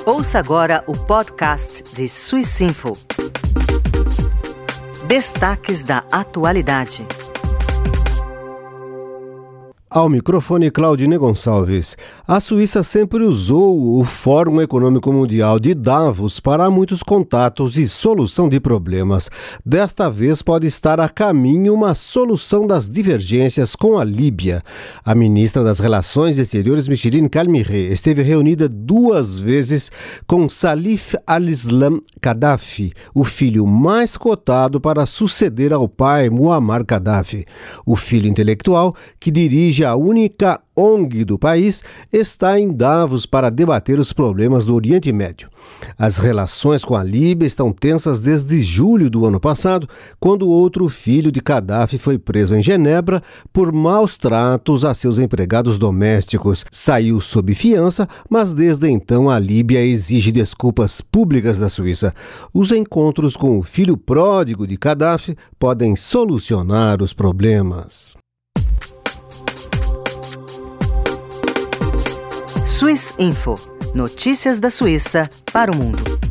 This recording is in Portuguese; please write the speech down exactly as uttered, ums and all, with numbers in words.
Ouça agora o podcast de Swissinfo. Destaques da atualidade. Ao microfone, Claudine Gonçalves. A Suíça sempre usou o Fórum Econômico Mundial de Davos para muitos contatos e solução de problemas. Desta vez pode estar a caminho uma solução das divergências com a Líbia. A ministra das Relações Exteriores, Micheline Calmeret, esteve reunida duas vezes com Salif al-Islam Gaddafi, o filho mais cotado para suceder ao pai Muammar Gaddafi. O filho intelectual que dirige a única O N G do país está em Davos para debater os problemas do Oriente Médio. As relações com a Líbia estão tensas desde julho do ano passado, quando outro filho de Gaddafi foi preso em Genebra por maus tratos a seus empregados domésticos. Saiu sob fiança, mas desde então a Líbia exige desculpas públicas da Suíça. Os encontros com o filho pródigo de Gaddafi podem solucionar os problemas. Swissinfo. Notícias da Suíça para o mundo.